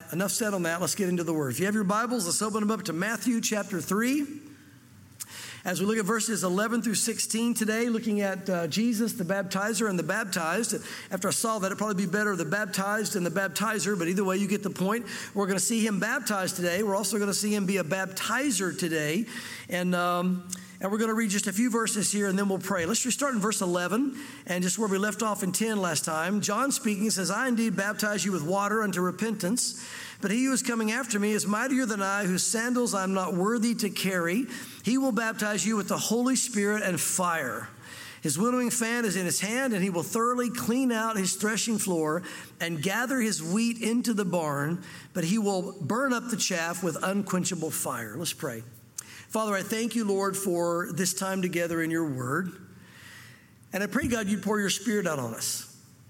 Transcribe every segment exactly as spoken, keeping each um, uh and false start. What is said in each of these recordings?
that. Enough said on that. Let's get into the Word. If you have your Bibles, let's open them up to Matthew chapter three. As we look at verses eleven through sixteen today, looking at uh, Jesus, the baptizer, and the baptized. After I saw that, it'd probably be better the baptized and the baptizer, but either way, you get the point. We're going to see him baptized today. We're also going to see him be a baptizer today. And um, and we're going to read just a few verses here, and then we'll pray. Let's just start in verse eleven, and just where we left off in ten last time. John speaking says, I indeed baptize you with water unto repentance, but he who is coming after me is mightier than I, whose sandals I'm not worthy to carry. He will baptize you with the Holy Spirit and fire. His winnowing fan is in his hand, and he will thoroughly clean out his threshing floor and gather his wheat into the barn, but he will burn up the chaff with unquenchable fire. Let's pray. Father, I thank you, Lord, for this time together in your word. And I pray, God, you'd pour your Spirit out on us.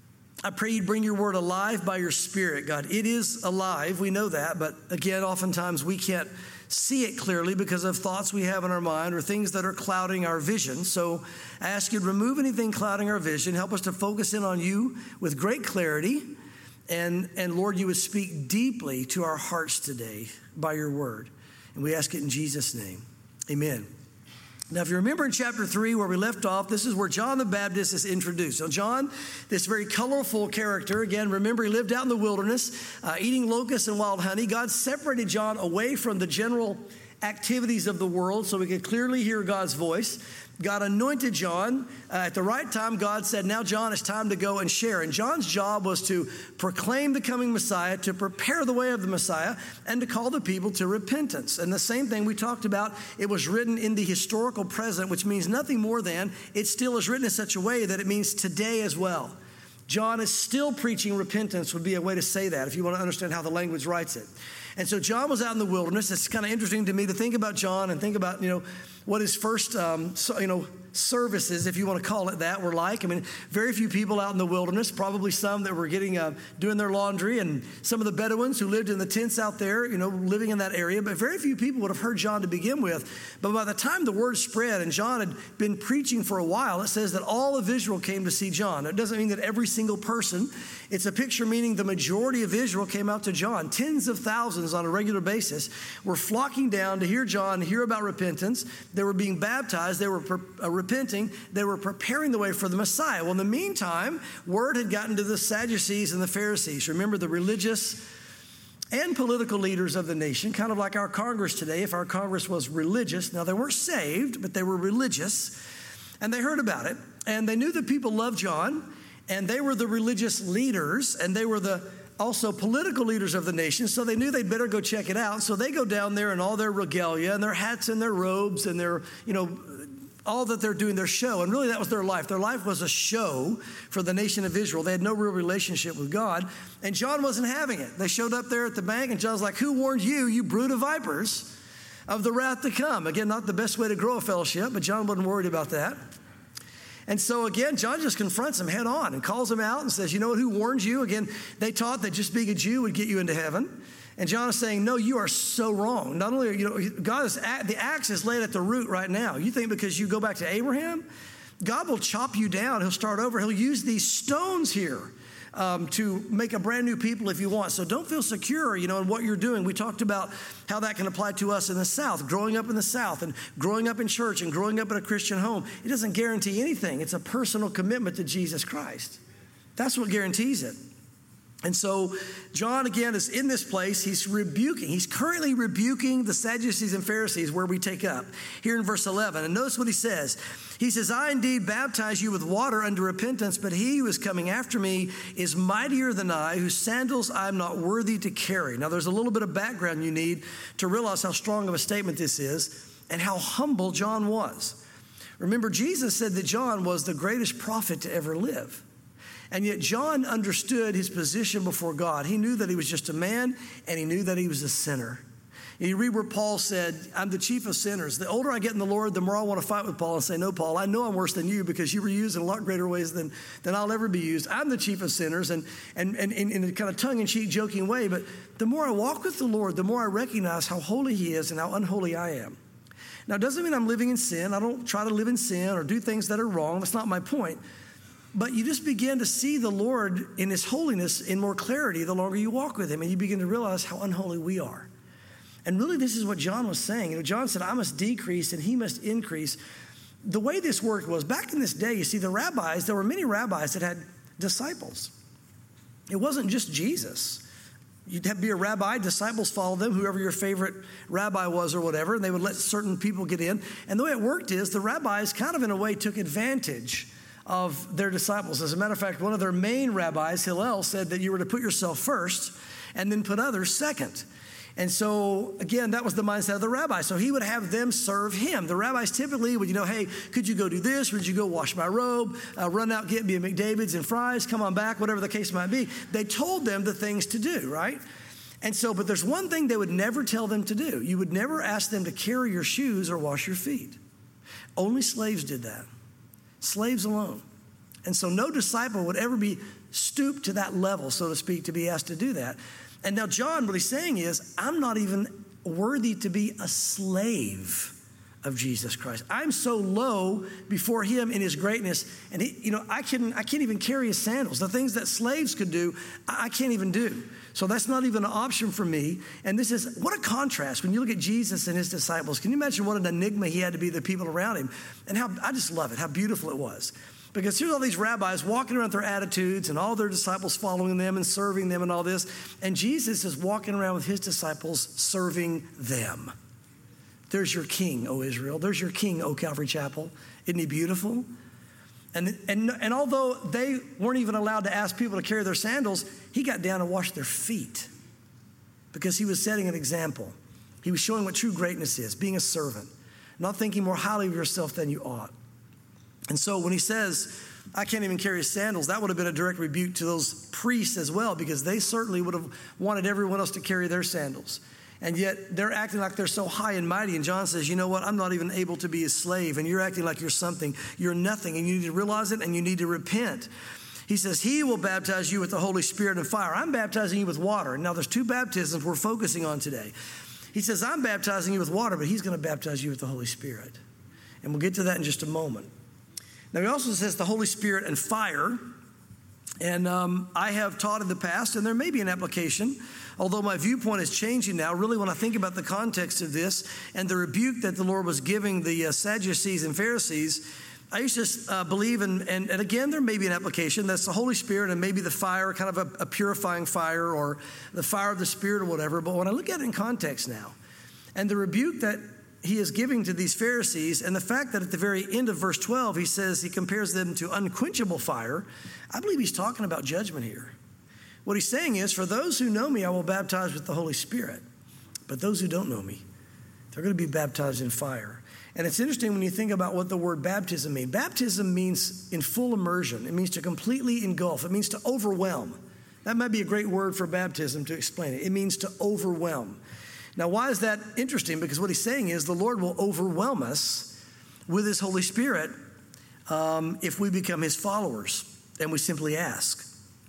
I pray you'd bring your word alive by your Spirit, God. It is alive. We know that. But again, oftentimes we can't see it clearly because of thoughts we have in our mind or things that are clouding our vision. So I ask you to remove anything clouding our vision. Help us to focus in on you with great clarity. And, and Lord, you would speak deeply to our hearts today by your word. And we ask it in Jesus' name. Amen. Now, if you remember in chapter three where we left off, this is where John the Baptist is introduced. So John, this very colorful character, again, remember he lived out in the wilderness, uh, eating locusts and wild honey. God separated John away from the general activities of the world so we could clearly hear God's voice. God anointed John. Uh, at the right time, God said, now, John, it's time to go and share. And John's job was to proclaim the coming Messiah, to prepare the way of the Messiah, and to call the people to repentance. And the same thing we talked about, it was written in the historical present, which means nothing more than it still is written in such a way that it means today as well. John is still preaching repentance would be a way to say that if you want to understand how the language writes it. And so John was out in the wilderness. It's kind of interesting to me to think about John and think about, you know, what his first, um, so, you know, services, if you want to call it that, were like. I mean, very few people out in the wilderness, probably some that were getting, uh, doing their laundry, and some of the Bedouins who lived in the tents out there, you know, living in that area. But very few people would have heard John to begin with. But by the time the word spread and John had been preaching for a while, it says that all of Israel came to see John. It doesn't mean that every single person. It's a picture meaning the majority of Israel came out to John. Tens of thousands on a regular basis were flocking down to hear John, hear about repentance. They were being baptized. They were pre- uh, repenting. They were preparing the way for the Messiah. Well, in the meantime, word had gotten to the Sadducees and the Pharisees. Remember, the religious and political leaders of the nation, kind of like our Congress today, if our Congress was religious. Now, they weren't saved, but they were religious. And they heard about it. And they knew that people loved John. And they were the religious leaders. And they were the also political leaders of the nation, so they knew they'd better go check it out. So they go down there in all their regalia and their hats and their robes and their, you know, all that they're doing, their show. And really that was their life. Their life was a show for the nation of Israel. They had no real relationship with God. And John wasn't having it. They showed up there at the bank and John's like, who warned you, you brood of vipers, of the wrath to come? Again, not the best way to grow a fellowship, but John wasn't worried about that. And so again, John just confronts him head on and calls him out and says, you know what, who warned you? Again, they taught that just being a Jew would get you into heaven. And John is saying, no, you are so wrong. Not only, you know, God is, the axe is laid at the root right now. You think because you go back to Abraham, God will chop you down. He'll start over. He'll use these stones here um, to make a brand new people if you want. So don't feel secure, you know, in what you're doing. We talked about how that can apply to us in the South, growing up in the South and growing up in church and growing up in a Christian home. It doesn't guarantee anything. It's a personal commitment to Jesus Christ. That's what guarantees it. And so John, again, is in this place. He's rebuking. He's currently rebuking the Sadducees and Pharisees where we take up here in verse eleven. And notice what he says. He says, I indeed baptize you with water unto repentance, but he who is coming after me is mightier than I, whose sandals I'm not worthy to carry. Now, there's a little bit of background you need to realize how strong of a statement this is and how humble John was. Remember, Jesus said that John was the greatest prophet to ever live. And yet John understood his position before God. He knew that he was just a man, and he knew that he was a sinner. You read where Paul said, I'm the chief of sinners. The older I get in the Lord, the more I want to fight with Paul and say, no, Paul, I know I'm worse than you because you were used in a lot greater ways than, than I'll ever be used. I'm the chief of sinners, and, and, and, and in a kind of tongue-in-cheek, joking way. But the more I walk with the Lord, the more I recognize how holy he is and how unholy I am. Now, it doesn't mean I'm living in sin. I don't try to live in sin or do things that are wrong. That's not my point. But you just begin to see the Lord in his holiness in more clarity the longer you walk with him, and you begin to realize how unholy we are. And really, this is what John was saying. You know, John said, I must decrease and he must increase. The way this worked was, back in this day, you see, the rabbis, there were many rabbis that had disciples. It wasn't just Jesus. You'd have to be a rabbi, disciples follow them, whoever your favorite rabbi was or whatever, and they would let certain people get in. And the way it worked is the rabbis kind of in a way took advantage of their disciples. As a matter of fact, one of their main rabbis, Hillel, said that you were to put yourself first and then put others second. And so, again, that was the mindset of the rabbi. So he would have them serve him. The rabbis typically would, you know, hey, could you go do this? Would you go wash my robe? Uh, run out, get me a McDavid's and fries, come on back, whatever the case might be. They told them the things to do, right? And so, but there's one thing they would never tell them to do. You would never ask them to carry your shoes or wash your feet. Only slaves did that. Slaves alone. And so no disciple would ever be stooped to that level, so to speak, to be asked to do that. And now John, what he's saying is, I'm not even worthy to be a slave of Jesus Christ. I'm so low before him in his greatness. And he, you know, I can I can't even carry his sandals. The things that slaves could do, I, I can't even do. So that's not even an option for me. And this is, what a contrast when you look at Jesus and his disciples. Can you imagine what an enigma he had to be to the people around him? And how, I just love it, how beautiful it was. Because here's all these rabbis walking around with their attitudes and all their disciples following them and serving them and all this. And Jesus is walking around with his disciples serving them. There's your king, O Israel. There's your king, O Calvary Chapel. Isn't he beautiful? And, and, and although they weren't even allowed to ask people to carry their sandals, he got down and washed their feet because he was setting an example. He was showing what true greatness is, being a servant, not thinking more highly of yourself than you ought. And so when he says, I can't even carry his sandals, that would have been a direct rebuke to those priests as well, because they certainly would have wanted everyone else to carry their sandals. And yet they're acting like they're so high and mighty. And John says, you know what? I'm not even able to be a slave. And you're acting like you're something. You're nothing. And you need to realize it and you need to repent. He says, he will baptize you with the Holy Spirit and fire. I'm baptizing you with water. Now there's two baptisms we're focusing on today. He says, I'm baptizing you with water, but he's going to baptize you with the Holy Spirit. And we'll get to that in just a moment. Now, he also says the Holy Spirit and fire. And um, I have taught in the past, and there may be an application, although my viewpoint is changing now. Really, when I think about the context of this and the rebuke that the Lord was giving the uh, Sadducees and Pharisees, I used to uh, believe, in, and, and again, there may be an application, that's the Holy Spirit and maybe the fire, kind of a, a purifying fire or the fire of the Spirit or whatever. But when I look at it in context now, and the rebuke that he is giving to these Pharisees, and the fact that at the very end of verse twelve, he says he compares them to unquenchable fire, I believe he's talking about judgment here. What he's saying is, for those who know me, I will baptize with the Holy Spirit. But those who don't know me, they're going to be baptized in fire. And it's interesting when you think about what the word baptism means. Baptism means in full immersion. It means to completely engulf. It means to overwhelm. That might be a great word for baptism to explain it. It means to overwhelm. Now, why is that interesting? Because what he's saying is the Lord will overwhelm us with his Holy Spirit um, if we become his followers and we simply ask.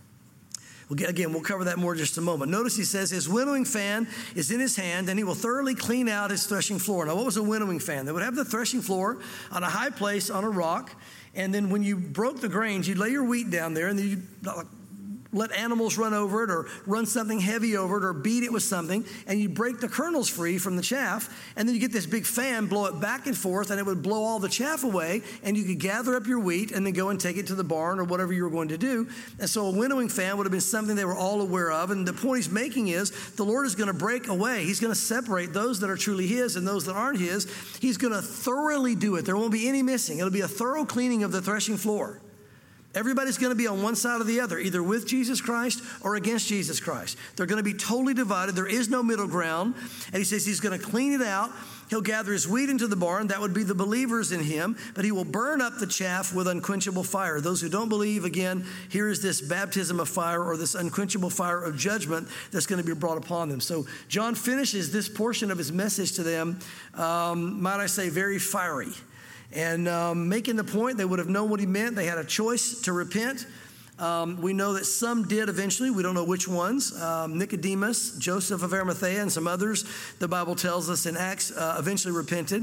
We'll get, again, we'll cover that more in just a moment. Notice he says his winnowing fan is in his hand, and he will thoroughly clean out his threshing floor. Now, what was a winnowing fan? They would have the threshing floor on a high place on a rock, and then when you broke the grains, you'd lay your wheat down there, and then you'd let animals run over it or run something heavy over it or beat it with something, and you break the kernels free from the chaff, and then you get this big fan, blow it back and forth, and it would blow all the chaff away, and you could gather up your wheat and then go and take it to the barn or whatever you were going to do. And so a winnowing fan would have been something they were all aware of, and the point he's making is the Lord is going to break away. He's going to separate those that are truly his and those that aren't his. He's going to thoroughly do it. There won't be any missing. It'll be a thorough cleaning of the threshing floor. Everybody's going to be on one side or the other, either with Jesus Christ or against Jesus Christ. They're going to be totally divided. There is no middle ground. And he says he's going to clean it out. He'll gather his wheat into the barn. That would be the believers in him. But he will burn up the chaff with unquenchable fire. Those who don't believe, again, here is this baptism of fire or this unquenchable fire of judgment that's going to be brought upon them. So John finishes this portion of his message to them, um, might I say, very fiery. And um, making the point, they would have known what he meant. They had a choice to repent. Um, we know that some did eventually. We don't know which ones. Um, Nicodemus, Joseph of Arimathea, and some others, the Bible tells us in Acts, uh, eventually repented.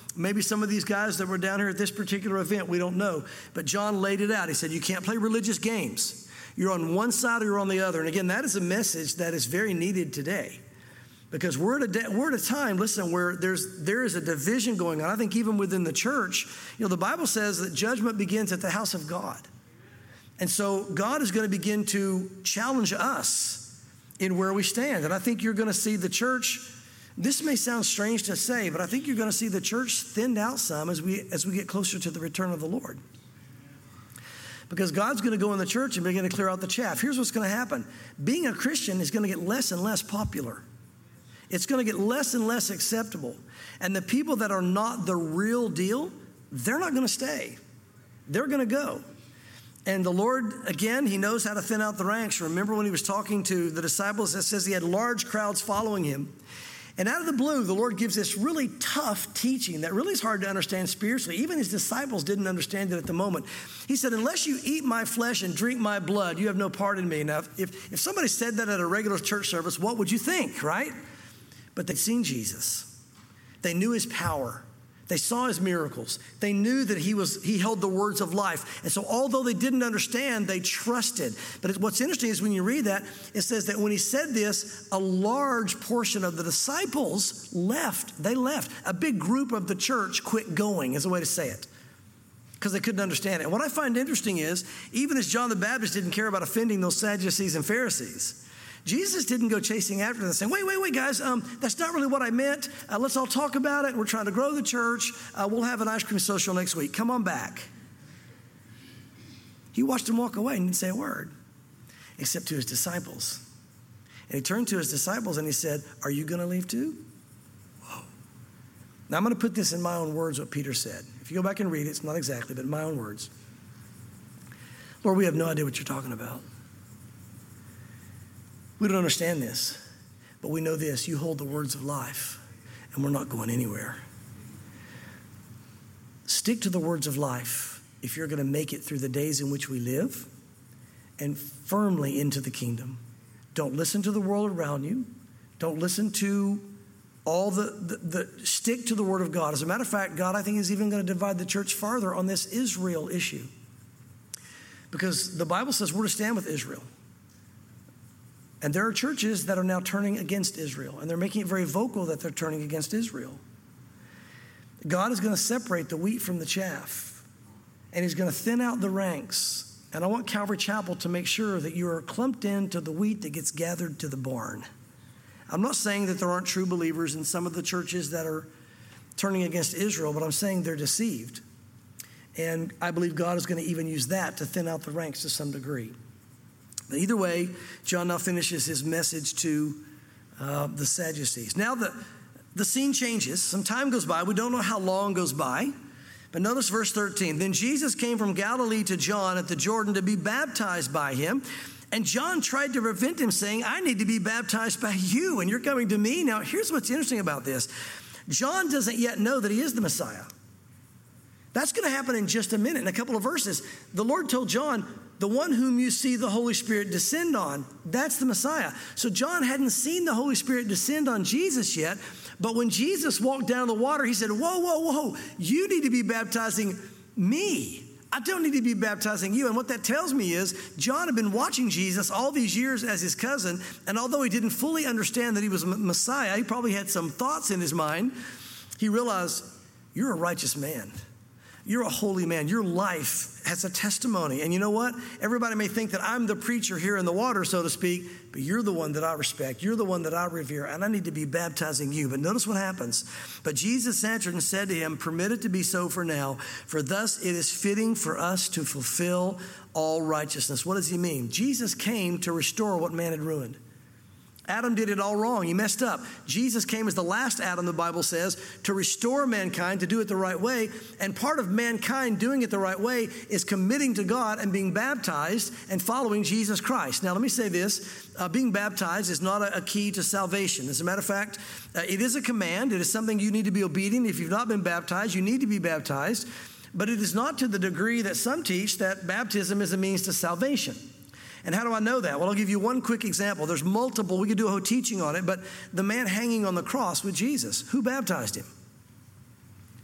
Maybe some of these guys that were down here at this particular event, we don't know. But John laid it out. He said, you can't play religious games. You're on one side or you're on the other. And again, that is a message that is very needed today. Because we're at a, de- we're at a time, listen, where there's there is a division going on. I think even within the church, you know, the Bible says that judgment begins at the house of God. And so God is going to begin to challenge us in where we stand. And I think you're going to see the church, this may sound strange to say, but I think you're going to see the church thinned out some as we as we get closer to the return of the Lord. Because God's going to go in the church and begin to clear out the chaff. Here's what's going to happen. Being a Christian is going to get less and less popular. It's going to get less and less acceptable. And the people that are not the real deal, they're not going to stay. They're going to go. And the Lord, again, he knows how to thin out the ranks. Remember when he was talking to the disciples, it says he had large crowds following him. And out of the blue, the Lord gives this really tough teaching that really is hard to understand spiritually. Even his disciples didn't understand it at the moment. He said, unless you eat my flesh and drink my blood, you have no part in me. Now, if, if somebody said that at a regular church service, what would you think, right? But they'd seen Jesus. They knew his power. They saw his miracles. They knew that he was he held the words of life. And so although they didn't understand, they trusted. But what's interesting is when you read that, it says that when he said this, a large portion of the disciples left. They left. A big group of the church quit going, is a way to say it, because they couldn't understand it. And what I find interesting is, even as John the Baptist didn't care about offending those Sadducees and Pharisees, Jesus didn't go chasing after them saying, wait, wait, wait, guys, um, that's not really what I meant. Uh, let's all talk about it. We're trying to grow the church. Uh, we'll have an ice cream social next week. Come on back. He watched them walk away and didn't say a word, except to his disciples. And he turned to his disciples and he said, are you going to leave too? Whoa. Now I'm going to put this in my own words, what Peter said. If you go back and read it, it's not exactly, but in my own words. Lord, we have no idea what you're talking about. We don't understand this, but we know this. You hold the words of life, and we're not going anywhere. Stick to the words of life if you're going to make it through the days in which we live and firmly into the kingdom. Don't listen to the world around you. Don't listen to all the, the, the stick to the word of God. As a matter of fact, God, I think, is even going to divide the church farther on this Israel issue, because the Bible says we're to stand with Israel. And there are churches that are now turning against Israel, and they're making it very vocal that they're turning against Israel. God is going to separate the wheat from the chaff, and he's going to thin out the ranks. And I want Calvary Chapel to make sure that you are clumped into the wheat that gets gathered to the barn. I'm not saying that there aren't true believers in some of the churches that are turning against Israel, but I'm saying they're deceived. And I believe God is going to even use that to thin out the ranks to some degree. But either way, John now finishes his message to uh, the Sadducees. Now the, the scene changes. Some time goes by. We don't know how long goes by. But notice verse thirteen. Then Jesus came from Galilee to John at the Jordan to be baptized by him. And John tried to prevent him, saying, I need to be baptized by you, and you're coming to me. Now, here's what's interesting about this. John doesn't yet know that he is the Messiah. That's going to happen in just a minute, in a couple of verses. The Lord told John, the one whom you see the Holy Spirit descend on, that's the Messiah. So John hadn't seen the Holy Spirit descend on Jesus yet, but when Jesus walked down the water, he said, whoa, whoa, whoa, you need to be baptizing me. I don't need to be baptizing you. And what that tells me is John had been watching Jesus all these years as his cousin, and although he didn't fully understand that he was a Messiah, he probably had some thoughts in his mind. He realized, you're a righteous man. You're a holy man. Your life has a testimony. And you know what? Everybody may think that I'm the preacher here in the water, so to speak, but you're the one that I respect. You're the one that I revere, and I need to be baptizing you. But notice what happens. But Jesus answered and said to him, permit it to be so for now, for thus it is fitting for us to fulfill all righteousness. What does he mean? Jesus came to restore what man had ruined. Adam did it all wrong. He messed up. Jesus came as the last Adam, the Bible says, to restore mankind, to do it the right way. And part of mankind doing it the right way is committing to God and being baptized and following Jesus Christ. Now, let me say this. Uh, being baptized is not a, a key to salvation. As a matter of fact, uh, it is a command. It is something you need to be obedient. If you've not been baptized, you need to be baptized. But it is not to the degree that some teach that baptism is a means to salvation. And how do I know that? Well, I'll give you one quick example. There's multiple. We could do a whole teaching on it. But the man hanging on the cross with Jesus, who baptized him?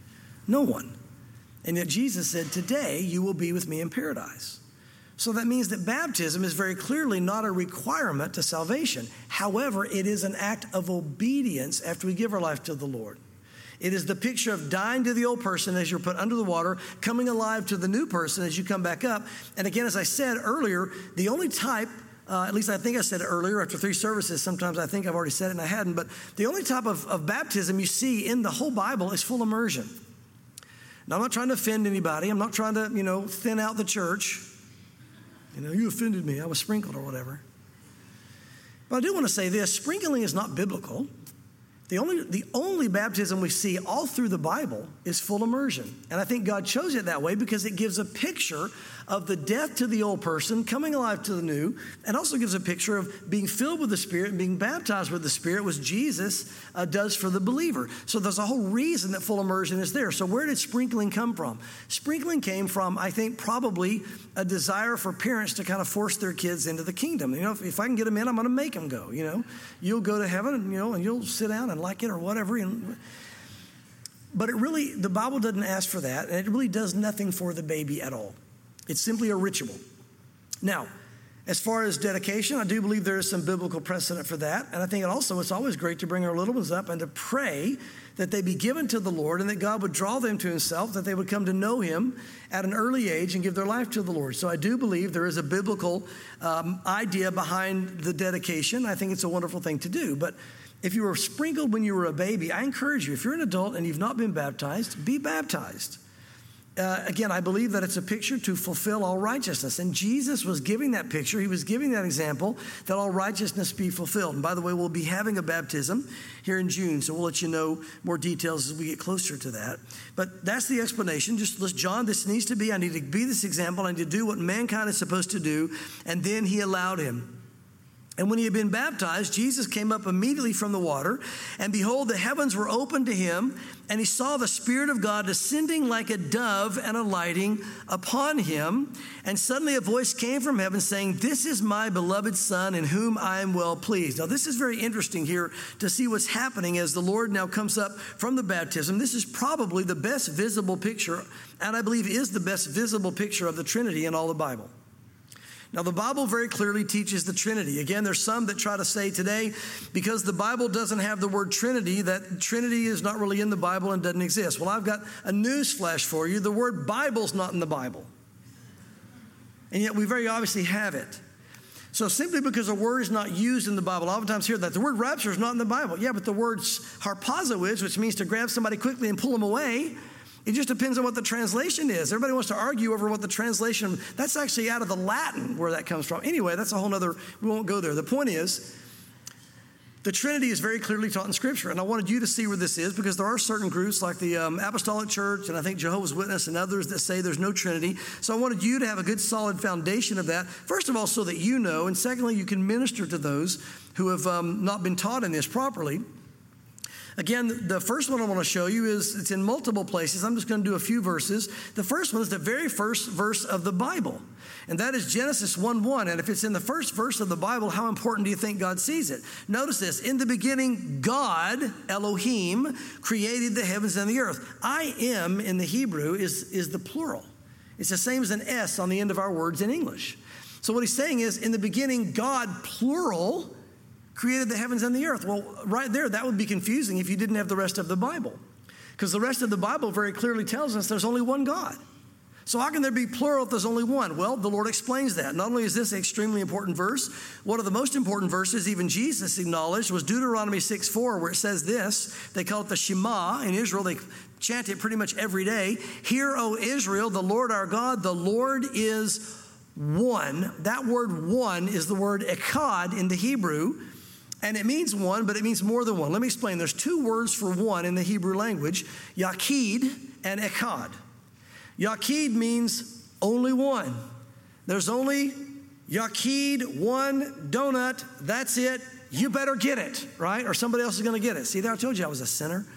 No one. And yet Jesus said, today you will be with me in paradise. So that means that baptism is very clearly not a requirement to salvation. However, it is an act of obedience after we give our life to the Lord. It is the picture of dying to the old person as you're put under the water, coming alive to the new person as you come back up. And again, as I said earlier, the only type, uh, at least I think I said it earlier after three services, sometimes I think I've already said it and I hadn't, but the only type of, of baptism you see in the whole Bible is full immersion. Now, I'm not trying to offend anybody. I'm not trying to, you know, thin out the church. You know, you offended me. I was sprinkled or whatever. But I do want to say this. Sprinkling is not biblical. The only, the only baptism we see all through the Bible is full immersion. And I think God chose it that way because it gives a picture of the death to the old person, coming alive to the new, and also gives a picture of being filled with the Spirit and being baptized with the Spirit, which Jesus uh, does for the believer. So there's a whole reason that full immersion is there. So where did sprinkling come from? Sprinkling came from, I think, probably a desire for parents to kind of force their kids into the kingdom. You know, if, if I can get them in, I'm going to make them go, you know. You'll go to heaven, and, you know, and you'll sit down and like it or whatever. And, but it really, the Bible doesn't ask for that, and it really does nothing for the baby at all. It's simply a ritual. Now, as far as dedication, I do believe there is some biblical precedent for that. And I think it also, it's always great to bring our little ones up and to pray that they be given to the Lord and that God would draw them to himself, that they would come to know him at an early age and give their life to the Lord. So I do believe there is a biblical um, idea behind the dedication. I think it's a wonderful thing to do. But if you were sprinkled when you were a baby, I encourage you, if you're an adult and you've not been baptized, be baptized. Uh, again, I believe that it's a picture to fulfill all righteousness. And Jesus was giving that picture. He was giving that example that all righteousness be fulfilled. And by the way, we'll be having a baptism here in June, so we'll let you know more details as we get closer to that. But that's the explanation. Just, let's, John, this needs to be, I need to be this example. I need to do what mankind is supposed to do. And then he allowed him. And when he had been baptized, Jesus came up immediately from the water, and behold, the heavens were opened to him, and he saw the Spirit of God descending like a dove and alighting upon him. And suddenly a voice came from heaven saying, "This is my beloved Son, in whom I am well pleased." Now, this is very interesting here to see what's happening as the Lord now comes up from the baptism. This is probably the best visible picture, and I believe is the best visible picture of the Trinity in all the Bible. Now, the Bible very clearly teaches the Trinity. Again, there's some that try to say today, because the Bible doesn't have the word Trinity, that Trinity is not really in the Bible and doesn't exist. Well, I've got a news flash for you. The word Bible's not in the Bible. And yet we very obviously have it. So simply because a word is not used in the Bible, oftentimes hear that. The word rapture is not in the Bible. Yeah, but the word harpazo is, which means to grab somebody quickly and pull them away. It just depends on what the translation is. Everybody wants to argue over what the translation, that's actually out of the Latin where that comes from. Anyway, that's a whole nother, we won't go there. The point is, the Trinity is very clearly taught in Scripture. And I wanted you to see where this is because there are certain groups like the um, Apostolic Church and I think Jehovah's Witness and others that say there's no Trinity. So I wanted you to have a good solid foundation of that. First of all, so that you know, and secondly, you can minister to those who have um, not been taught in this properly. Again, the first one I want to show you is, it's in multiple places. I'm just going to do a few verses. The first one is the very first verse of the Bible, and that is Genesis one one. And if it's in the first verse of the Bible, how important do you think God sees it? Notice this. In the beginning, God, Elohim, created the heavens and the earth. I am in the Hebrew is, is the plural. It's the same as an S on the end of our words in English. So what he's saying is, in the beginning, God, plural, created the heavens and the earth. Well, right there, that would be confusing if you didn't have the rest of the Bible. Because the rest of the Bible very clearly tells us there's only one God. So how can there be plural if there's only one? Well, the Lord explains that. Not only is this an extremely important verse, one of the most important verses even Jesus acknowledged was Deuteronomy six four, where it says this. They call it the Shema in Israel. They chant it pretty much every day. "Hear, O Israel, the Lord our God, the Lord is one." That word one is the word echad in the Hebrew. And it means one, but it means more than one. Let me explain. There's two words for one in the Hebrew language, Yaqid and Echad. Yaqid means only one. There's only Yaqid, one donut. That's it. You better get it, right? Or somebody else is going to get it. See there, I told you I was a sinner.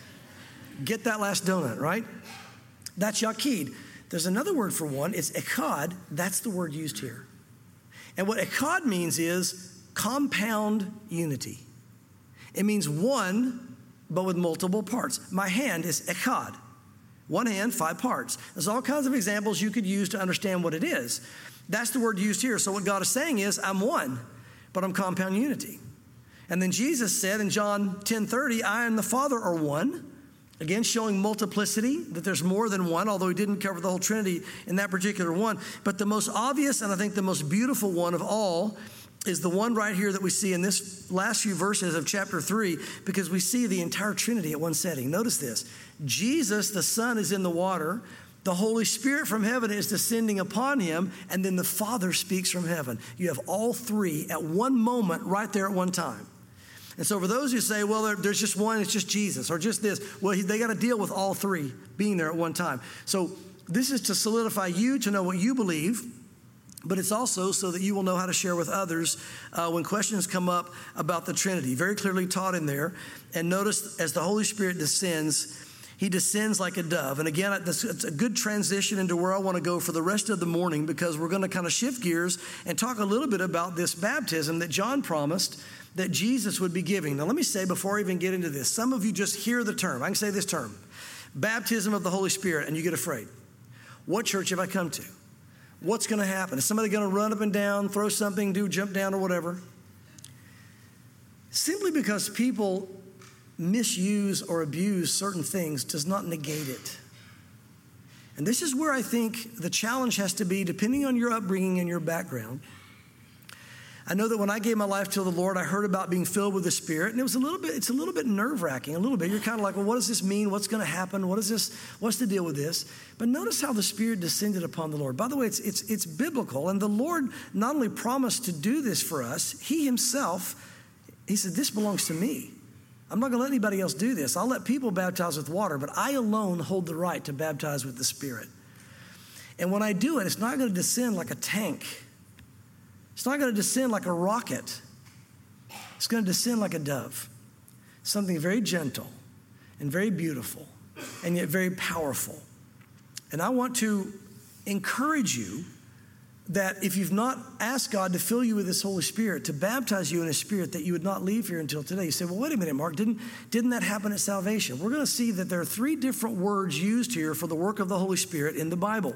Get that last donut, right? That's Yaqid. There's another word for one. It's Echad. That's the word used here. And what Echad means is compound unity. It means one, but with multiple parts. My hand is echad. One hand, five parts. There's all kinds of examples you could use to understand what it is. That's the word used here. So what God is saying is, I'm one, but I'm compound unity. And then Jesus said in John ten thirty, I and the Father are one. Again, showing multiplicity, that there's more than one, although he didn't cover the whole Trinity in that particular one. But the most obvious, and I think the most beautiful one of all, is the one right here that we see in this last few verses of chapter three, because we see the entire Trinity at one setting. Notice this. Jesus, the Son, is in the water. The Holy Spirit from heaven is descending upon him, and then the Father speaks from heaven. You have all three at one moment right there at one time. And so for those who say, well, there, there's just one, it's just Jesus, or just this, well, he, they got to deal with all three being there at one time. So this is to solidify you to know what you believe, but it's also so that you will know how to share with others uh, when questions come up about the Trinity. Very clearly taught in there. And notice as the Holy Spirit descends, he descends like a dove. And again, it's a good transition into where I want to go for the rest of the morning, because we're going to kind of shift gears and talk a little bit about this baptism that John promised that Jesus would be giving. Now, let me say before I even get into this, some of you just hear the term. I can say this term, baptism of the Holy Spirit, and you get afraid. What church have I come to? What's going to happen? Is somebody going to run up and down, throw something, do jump down or whatever? Simply because people misuse or abuse certain things does not negate it. And this is where I think the challenge has to be, depending on your upbringing and your background. I know that when I gave my life to the Lord, I heard about being filled with the Spirit, and it was a little bit, it's a little bit nerve-wracking, a little bit. You're kind of like, well, what does this mean? What's going to happen? What is this? What's the deal with this? But notice how the Spirit descended upon the Lord. By the way, it's, it's, it's biblical, and the Lord not only promised to do this for us, he himself, he said, this belongs to me. I'm not going to let anybody else do this. I'll let people baptize with water, but I alone hold the right to baptize with the Spirit. And when I do it, it's not going to descend like a tank. It's not going to descend like a rocket. It's going to descend like a dove. Something very gentle and very beautiful and yet very powerful. And I want to encourage you that if you've not asked God to fill you with His Holy Spirit, to baptize you in His Spirit, that you would not leave here until today. You say, well, wait a minute, Mark, didn't, didn't that happen at salvation? We're going to see that there are three different words used here for the work of the Holy Spirit in the Bible.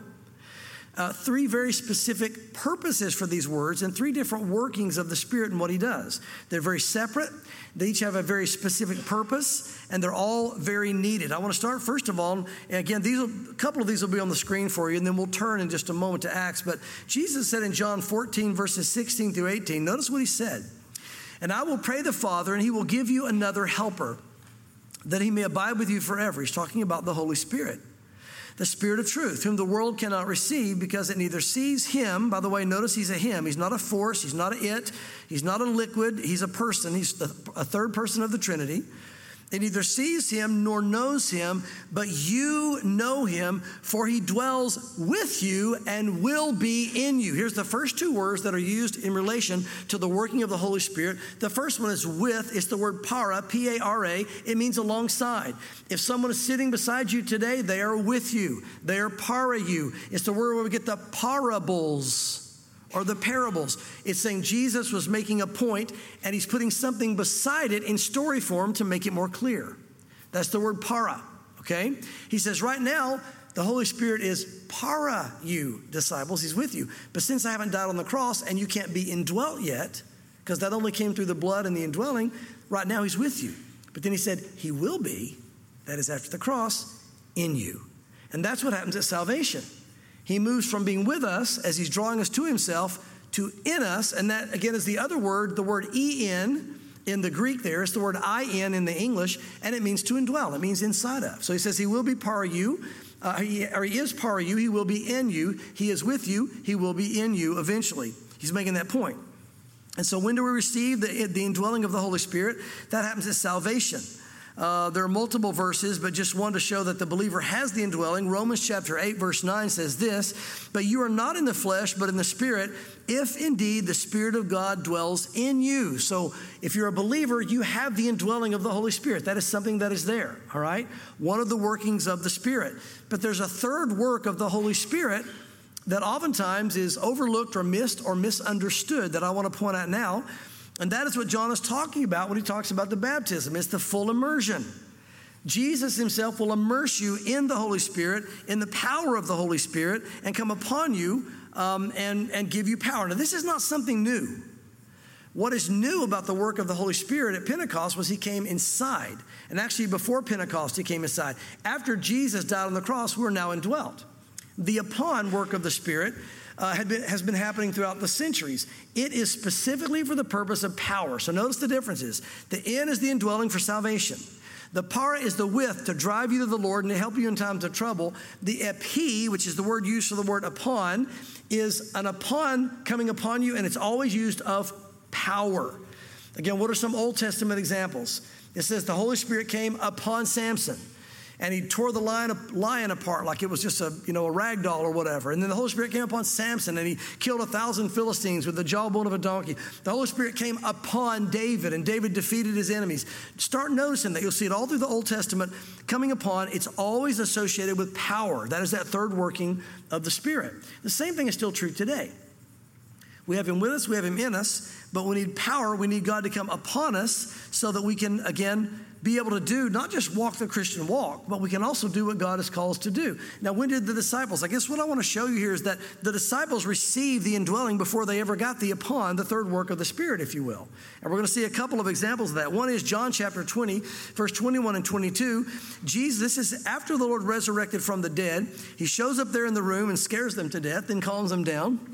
Uh, three very specific purposes for these words and three different workings of the Spirit and what He does. They're very separate. They each have a very specific purpose, and they're all very needed. I want to start, first of all, and again, these will, a couple of these will be on the screen for you, and then we'll turn in just a moment to Acts. But Jesus said in John fourteen, verses sixteen through eighteen, notice what He said. And I will pray the Father, and He will give you another helper, that He may abide with you forever. He's talking about the Holy Spirit. The Spirit of truth, whom the world cannot receive because it neither sees Him. By the way, notice He's a Him. He's not a force. He's not a it. He's not a liquid. He's a person. He's the, a third person of the Trinity. It neither sees Him nor knows Him, but you know Him, for He dwells with you and will be in you. Here's the first two words that are used in relation to the working of the Holy Spirit. The first one is with. It's the word para, P A R A. It means alongside. If someone is sitting beside you today, they are with you. They are para you. It's the word where we get the parables, or the parables. It's saying Jesus was making a point, and He's putting something beside it in story form to make it more clear. That's the word para, okay? He says right now, the Holy Spirit is para you, disciples. He's with you. But since I haven't died on the cross and you can't be indwelt yet, because that only came through the blood and the indwelling, right now He's with you. But then He said He will be, that is after the cross, in you. And that's what happens at salvation. He moves from being with us as He's drawing us to Himself to in us. And that, again, is the other word, the word en in the Greek there. It's the word in in the English, and it means to indwell. It means inside of. So He says He will be para you, uh, he, or He is para you. He will be in you. He is with you. He will be in you eventually. He's making that point. And so when do we receive the, the indwelling of the Holy Spirit? That happens at salvation. Uh, there are multiple verses, but just one to show that the believer has the indwelling. Romans chapter eight, verse nine says this, but you are not in the flesh, but in the Spirit, if indeed the Spirit of God dwells in you. So if you're a believer, you have the indwelling of the Holy Spirit. That is something that is there, all right? One of the workings of the Spirit. But there's a third work of the Holy Spirit that oftentimes is overlooked or missed or misunderstood that I want to point out now. And that is what John is talking about when he talks about the baptism. It's the full immersion. Jesus himself will immerse you in the Holy Spirit, in the power of the Holy Spirit, and come upon you um, and, and give you power. Now, this is not something new. What is new about the work of the Holy Spirit at Pentecost was he came inside. And actually, before Pentecost, he came inside. After Jesus died on the cross, we're now indwelt. The upon work of the Spirit uh, had been, has been happening throughout the centuries. It is specifically for the purpose of power. So notice the differences. The in is the indwelling for salvation. The para is the with, to drive you to the Lord and to help you in times of trouble. The epi, which is the word used for the word upon, is an upon coming upon you, and it's always used of power. Again, what are some Old Testament examples? It says the Holy Spirit came upon Samson, and he tore the lion, lion apart like it was just a, you know, a rag doll or whatever. And then the Holy Spirit came upon Samson, and he killed a thousand Philistines with the jawbone of a donkey. The Holy Spirit came upon David, and David defeated his enemies. Start noticing that. You'll see it all through the Old Testament. Coming upon, it's always associated with power. That is that third working of the Spirit. The same thing is still true today. We have him with us, we have him in us, but we need power, we need God to come upon us so that we can, again, be able to do, not just walk the Christian walk, but we can also do what God has called us to do. Now, when did the disciples? I guess what I want to show you here is that the disciples received the indwelling before they ever got the upon, the third work of the Spirit, if you will. And we're going to see a couple of examples of that. One is John chapter twenty, verse twenty-one and twenty-two. Jesus, this is after the Lord resurrected from the dead. He shows up there in the room and scares them to death, then calms them down.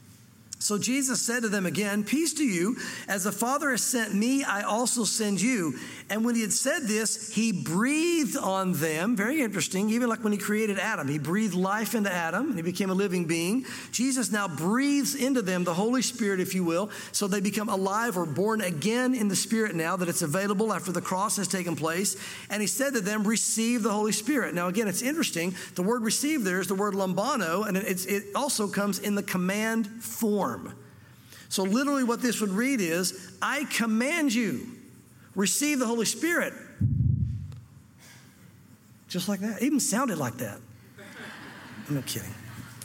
So Jesus said to them again, peace to you. As the Father has sent me, I also send you. And when he had said this, he breathed on them. Very interesting. Even like when he created Adam, he breathed life into Adam and he became a living being. Jesus now breathes into them the Holy Spirit, if you will, so they become alive or born again in the Spirit now that it's available after the cross has taken place. And he said to them, receive the Holy Spirit. Now, again, it's interesting. The word receive there is the word lambano, and it's, it also comes in the command form. So literally what this would read is, I command you, receive the Holy Spirit. Just like that. It even sounded like that. I'm not kidding.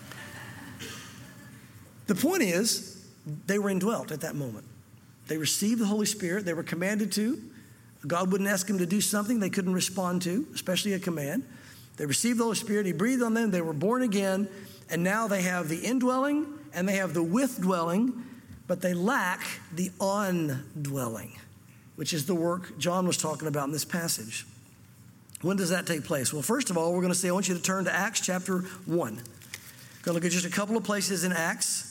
The point is, they were indwelt at that moment. They received the Holy Spirit. They were commanded to. God wouldn't ask them to do something they couldn't respond to, especially a command. They received the Holy Spirit. He breathed on them. They were born again. And now they have the indwelling and they have the withdwelling, but they lack the on-dwelling, which is the work John was talking about in this passage. When does that take place? Well, first of all, we're going to say, I want you to turn to Acts chapter one. We're going to look at just a couple of places in Acts.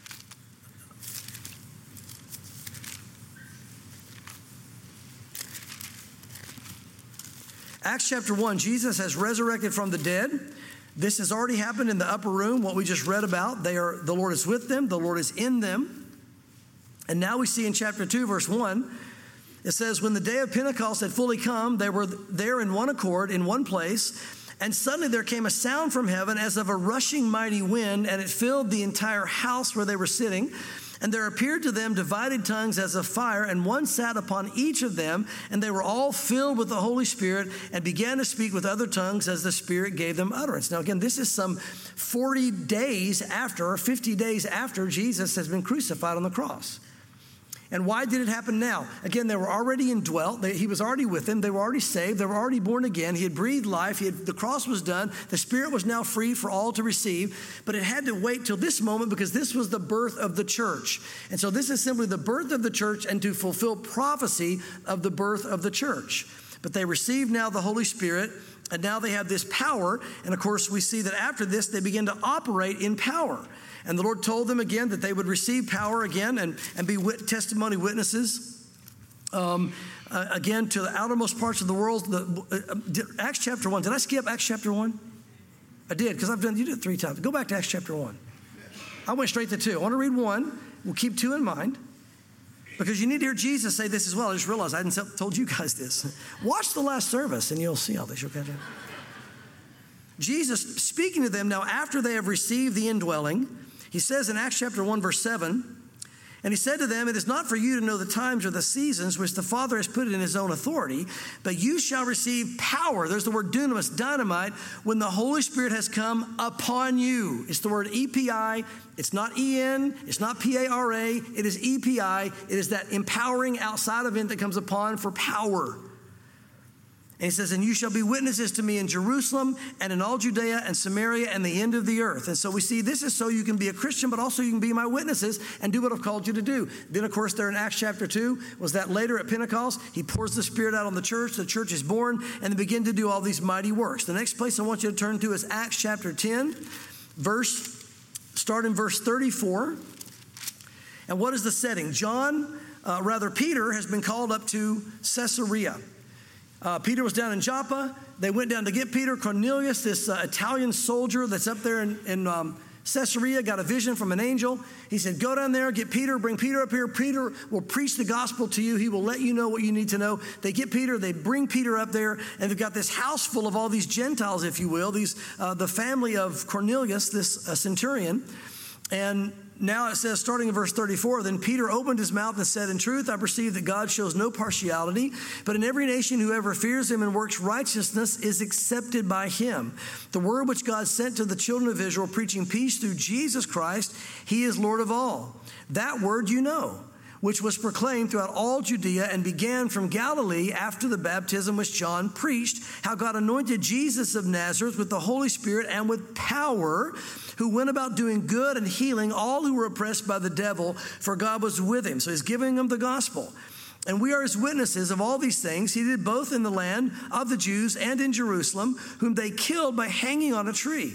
Acts chapter one, Jesus has resurrected from the dead. This has already happened in the upper room, what we just read about. They are, the Lord is with them. The Lord is in them. And now we see in chapter two, verse one, it says, when the day of Pentecost had fully come, they were there in one accord, in one place. And suddenly there came a sound from heaven as of a rushing mighty wind, and it filled the entire house where they were sitting. And there appeared to them divided tongues as of fire, and one sat upon each of them, and they were all filled with the Holy Spirit and began to speak with other tongues as the Spirit gave them utterance. Now, again, this is some forty days after, or fifty days after Jesus has been crucified on the cross. And why did it happen now? Again, they were already indwelt. They, he was already with them. They were already saved. They were already born again. He had breathed life. He had, the cross was done. The Spirit was now free for all to receive. But it had to wait till this moment because this was the birth of the church. And so this is simply the birth of the church and to fulfill prophecy of the birth of the church. But they received now the Holy Spirit, and now they have this power. And of course, we see that after this, they begin to operate in power. And the Lord told them again that they would receive power again and, and be wit- testimony witnesses. Um, uh, again, to the outermost parts of the world. The, uh, did, Acts chapter one. Did I skip Acts chapter one? I did, because I've done, you did it three times. Go back to Acts chapter one. I went straight to two. I want to read one. We'll keep two in mind. Because you need to hear Jesus say this as well. I just realized I hadn't told you guys this. Watch the last service and you'll see all this. You'll catch up. Jesus speaking to them now after they have received the indwelling. He says in Acts chapter one, verse seven, and he said to them, it is not for you to know the times or the seasons which the Father has put in his own authority, but you shall receive power. There's the word dunamis, dynamite, when the Holy Spirit has come upon you. It's the word E P I. It's not E N. It's not P A R A. It is E P I. It is that empowering outside event that comes upon for power. And he says, and you shall be witnesses to me in Jerusalem and in all Judea and Samaria and the end of the earth. And so we see this is so you can be a Christian, but also you can be my witnesses and do what I've called you to do. Then, of course, there in Acts chapter two, was that later at Pentecost, he pours the Spirit out on the church. The church is born, and they begin to do all these mighty works. The next place I want you to turn to is Acts chapter ten, verse, start in verse thirty-four. And what is the setting? John, uh, rather Peter, has been called up to Caesarea. Uh, Peter was down in Joppa. They went down to get Peter. Cornelius, this uh, Italian soldier that's up there in, in um, Caesarea, got a vision from an angel. He said, go down there, get Peter, bring Peter up here. Peter will preach the gospel to you. He will let you know what you need to know. They get Peter, they bring Peter up there, and they've got this house full of all these Gentiles, if you will, these uh, the family of Cornelius, this uh, centurion. And now it says, starting in verse thirty-four, then Peter opened his mouth and said, in truth, I perceive that God shows no partiality, but in every nation whoever fears him and works righteousness is accepted by him. The word which God sent to the children of Israel, preaching peace through Jesus Christ, he is Lord of all. That word you know, which was proclaimed throughout all Judea and began from Galilee after the baptism which John preached, how God anointed Jesus of Nazareth with the Holy Spirit and with power, who went about doing good and healing all who were oppressed by the devil, for God was with him. So he's giving them the gospel. And we are his witnesses of all these things. He did both in the land of the Jews and in Jerusalem, whom they killed by hanging on a tree.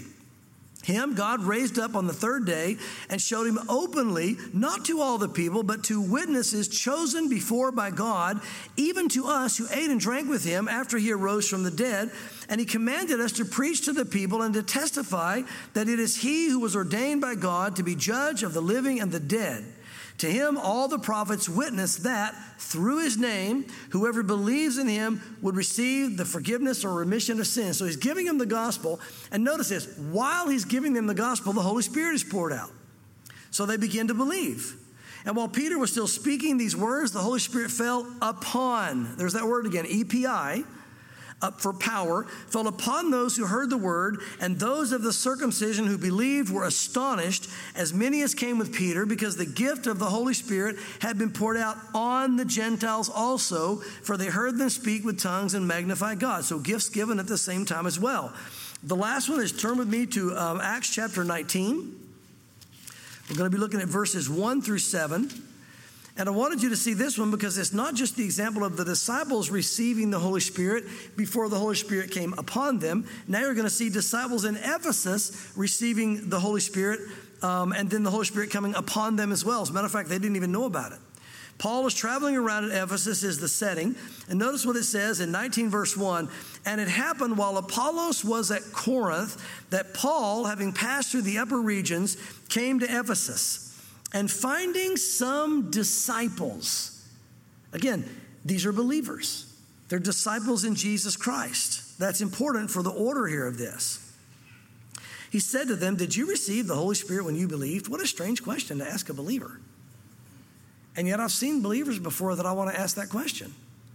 Him God raised up on the third day and showed him openly, not to all the people, but to witnesses chosen before by God, even to us who ate and drank with him after he arose from the dead. And he commanded us to preach to the people and to testify that it is he who was ordained by God to be judge of the living and the dead. To him all the prophets witness that through his name, whoever believes in him would receive the forgiveness or remission of sins. So he's giving them the gospel. And notice this, while he's giving them the gospel, the Holy Spirit is poured out. So they begin to believe. And while Peter was still speaking these words, the Holy Spirit fell upon, there's that word again, E P I, up for power, fell upon those who heard the word, and those of the circumcision who believed were astonished, as many as came with Peter, because the gift of the Holy Spirit had been poured out on the Gentiles also, for they heard them speak with tongues and magnify God. So gifts given at the same time as well. The last one is, turn with me to um, Acts chapter nineteen. We're going to be looking at verses one through seven. And I wanted you to see this one because it's not just the example of the disciples receiving the Holy Spirit before the Holy Spirit came upon them. Now you're going to see disciples in Ephesus receiving the Holy Spirit um, and then the Holy Spirit coming upon them as well. As a matter of fact, they didn't even know about it. Paul is traveling around at Ephesus is the setting. And notice what it says in nineteen verse one. And it happened while Apollos was at Corinth that Paul, having passed through the upper regions, came to Ephesus. And finding some disciples, again, these are believers. They're disciples in Jesus Christ. That's important for the order here of this. He said to them, did you receive the Holy Spirit when you believed? What a strange question to ask a believer. And yet I've seen believers before that I want to ask that question.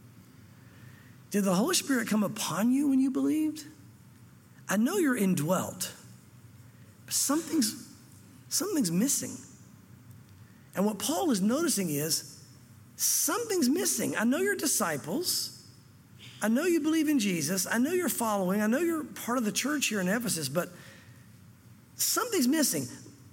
Did the Holy Spirit come upon you when you believed? I know you're indwelt, but something's, something's missing. And what Paul is noticing is something's missing. I know you're disciples. I know you believe in Jesus. I know you're following. I know you're part of the church here in Ephesus, but something's missing.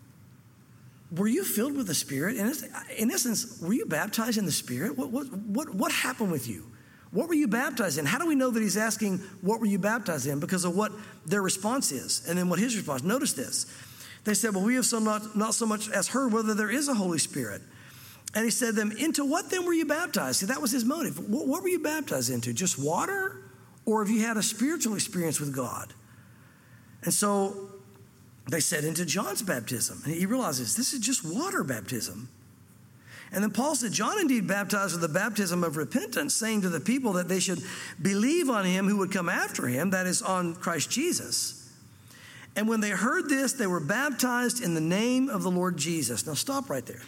Were you filled with the Spirit? In, in essence, were you baptized in the Spirit? What, what, what, what happened with you? What were you baptized in? How do we know that he's asking, what were you baptized in? Because of what their response is. And then what his response. Notice this. They said, well, we have so not, not so much as heard whether there is a Holy Spirit. And he said to them, into what then were you baptized? See, that was his motive. What, what were you baptized into? Just water? Or have you had a spiritual experience with God? And so they said, into John's baptism. And he realizes this is just water baptism. And then Paul said, John indeed baptized with the baptism of repentance, saying to the people that they should believe on him who would come after him, that is, on Christ Jesus. And when they heard this, they were baptized in the name of the Lord Jesus. Now stop right there.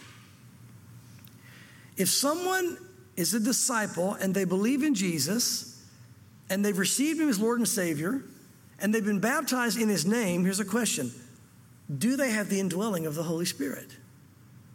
If someone is a disciple and they believe in Jesus and they've received him as Lord and Savior and they've been baptized in his name, here's a question. Do they have the indwelling of the Holy Spirit?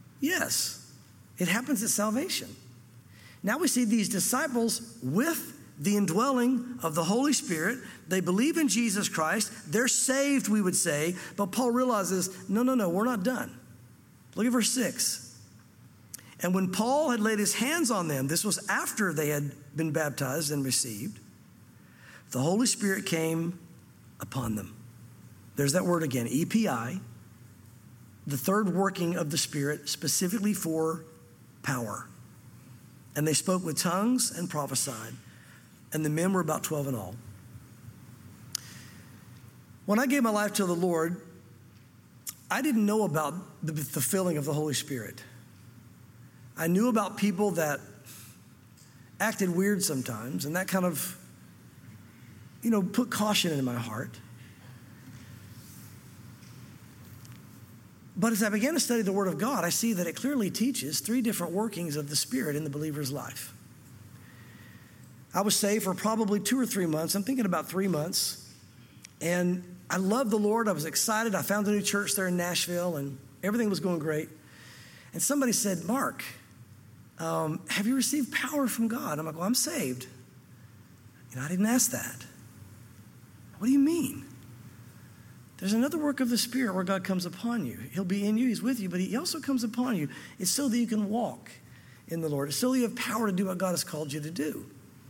Yes. It happens at salvation. Now we see these disciples with the indwelling of the Holy Spirit. They believe in Jesus Christ. They're saved, we would say. But Paul realizes, no, no, no, we're not done. Look at verse six. And when Paul had laid his hands on them, this was after they had been baptized and received, the Holy Spirit came upon them. There's that word again, E P I, the third working of the Spirit, specifically for power. And they spoke with tongues and prophesied. And the men were about twelve in all. When I gave my life to the Lord, I didn't know about the, the filling of the Holy Spirit. I knew about people that acted weird sometimes, and that kind of, you know, put caution in my heart. But as I began to study the Word of God, I see that it clearly teaches three different workings of the Spirit in the believer's life. I was saved for probably two or three months. I'm thinking about three months. And I loved the Lord. I was excited. I found a new church there in Nashville, and everything was going great. And somebody said, Mark, um, have you received power from God? I'm like, well, I'm saved. You know, I didn't ask that. What do you mean? There's another work of the Spirit where God comes upon you. He'll be in you. He's with you, but he also comes upon you. It's so that you can walk in the Lord. It's so that you have power to do what God has called you to do.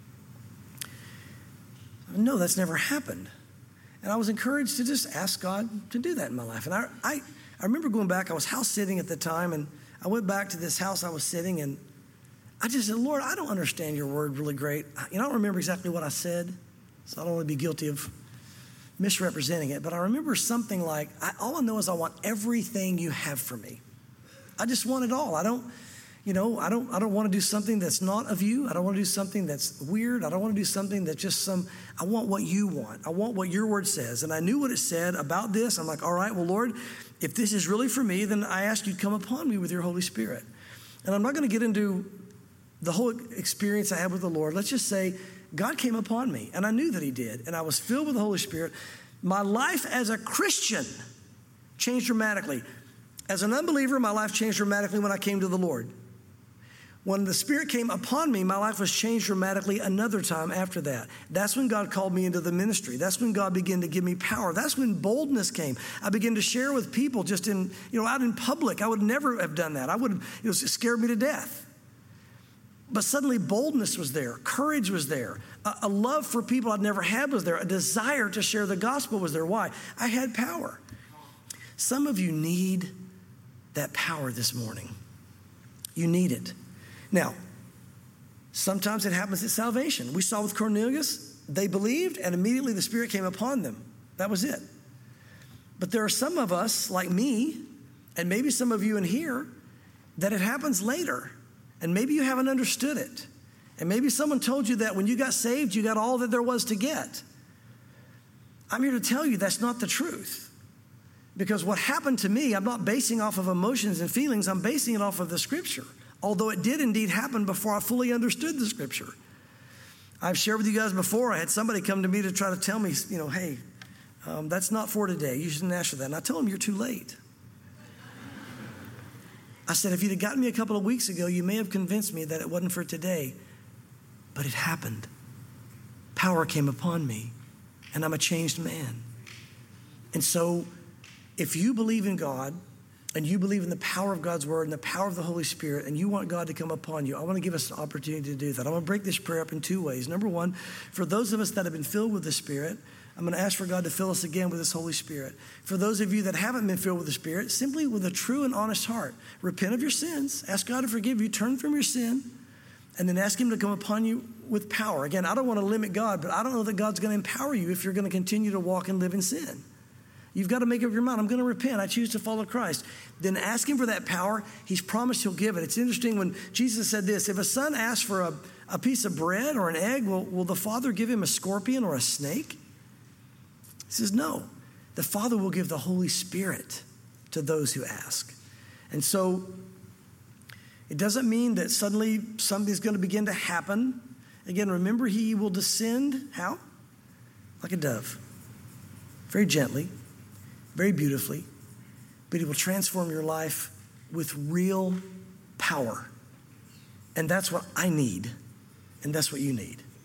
No, that's never happened. And I was encouraged to just ask God to do that in my life. And I, I, I remember going back. I was house sitting at the time, and I went back to this house I was sitting, and I just said, Lord, I don't understand your word really great. You know, I don't remember exactly what I said, so I don't want to be guilty of misrepresenting it. But I remember something like, I, all I know is I want everything you have for me. I just want it all. I don't, you know, I don't, I don't want to do something that's not of you. I don't want to do something that's weird. I don't want to do something that's just some, I want what you want. I want what your word says. And I knew what it said about this. I'm like, all right, well, Lord, if this is really for me, then I ask you to come upon me with your Holy Spirit. And I'm not going to get into the whole experience I had with the Lord. Let's just say God came upon me, and I knew that he did. And I was filled with the Holy Spirit. My life as a Christian changed dramatically. As an unbeliever, my life changed dramatically when I came to the Lord. When the Spirit came upon me, my life was changed dramatically another time after that. That's when God called me into the ministry. That's when God began to give me power. That's when boldness came. I began to share with people just in, you know, out in public. I would never have done that. I would, it was, it scared me to death. But suddenly boldness was there. Courage was there. A, a love for people I'd never had was there. A desire to share the gospel was there. Why? I had power. Some of you need that power this morning. You need it. Now, sometimes it happens at salvation. We saw with Cornelius, they believed, and immediately the Spirit came upon them. That was it. But there are some of us, like me, and maybe some of you in here, that it happens later. And maybe you haven't understood it. And maybe someone told you that when you got saved, you got all that there was to get. I'm here to tell you that's not the truth. Because what happened to me, I'm not basing off of emotions and feelings. I'm basing it off of the Scripture. Although it did indeed happen before I fully understood the Scripture. I've shared with you guys before, I had somebody come to me to try to tell me, you know, hey, um, that's not for today. You shouldn't ask for that. And I told them, you're too late. I said, if you'd have gotten me a couple of weeks ago, you may have convinced me that it wasn't for today. But it happened. Power came upon me, and I'm a changed man. And so if you believe in God, and you believe in the power of God's word and the power of the Holy Spirit, and you want God to come upon you, I want to give us an opportunity to do that. I'm going to break this prayer up in two ways. Number one, for those of us that have been filled with the Spirit, I'm going to ask for God to fill us again with His Holy Spirit. For those of you that haven't been filled with the Spirit, simply with a true and honest heart, repent of your sins, ask God to forgive you, turn from your sin, and then ask Him to come upon you with power. Again, I don't want to limit God, but I don't know that God's going to empower you if you're going to continue to walk and live in sin. You've got to make up your mind. I'm going to repent. I choose to follow Christ. Then ask Him for that power. He's promised He'll give it. It's interesting when Jesus said this, if a son asks for a, a piece of bread or an egg, will, will the father give him a scorpion or a snake? He says, no. The Father will give the Holy Spirit to those who ask. And so it doesn't mean that suddenly something's going to begin to happen. Again, remember, He will descend, how? Like a dove. Very gently. Very beautifully, but He will transform your life with real power. And that's what I need, and that's what you need.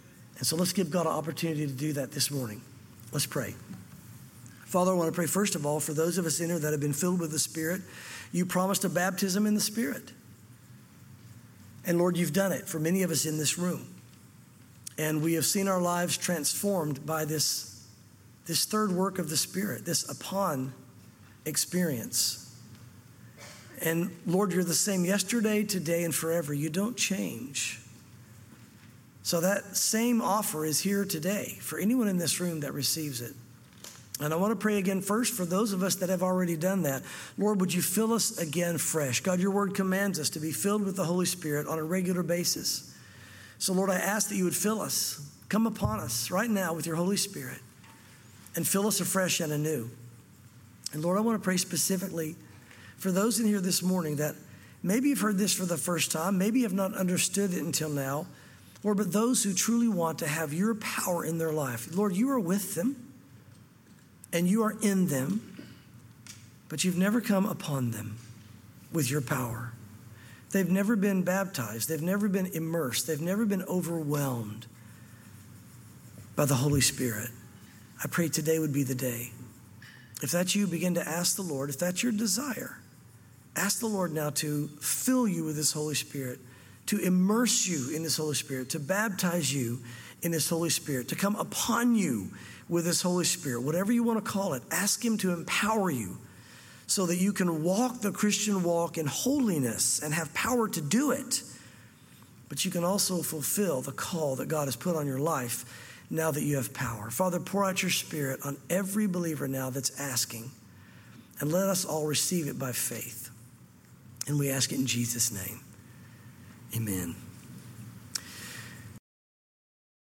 And so let's give God an opportunity to do that this morning. Let's pray. Father, I want to pray first of all for those of us in here that have been filled with the Spirit. You promised a baptism in the Spirit. And Lord, you've done it for many of us in this room. And we have seen our lives transformed by this, this third work of the Spirit, this upon experience. And Lord, you're the same yesterday, today, and forever. You don't change. So that same offer is here today for anyone in this room that receives it. And I want to pray again first for those of us that have already done that. Lord, would you fill us again fresh? God, your word commands us to be filled with the Holy Spirit on a regular basis. So Lord, I ask that you would fill us, come upon us right now with your Holy Spirit and fill us afresh and anew. And Lord, I want to pray specifically for those in here this morning that maybe you've heard this for the first time, maybe you have not understood it until now. Lord, but those who truly want to have your power in their life, Lord, you are with them and you are in them, but you've never come upon them with your power. They've never been baptized. They've never been immersed. They've never been overwhelmed by the Holy Spirit. I pray today would be the day. If that's you, begin to ask the Lord. If that's your desire, ask the Lord now to fill you with his Holy Spirit, to immerse you in his Holy Spirit, to baptize you in his Holy Spirit, to come upon you with his Holy Spirit. Whatever you want to call it, ask him to empower you so that you can walk the Christian walk in holiness and have power to do it. But you can also fulfill the call that God has put on your life now that you have power. Father, pour out your Spirit on every believer now that's asking, and let us all receive it by faith. And we ask it in Jesus' name. Amen.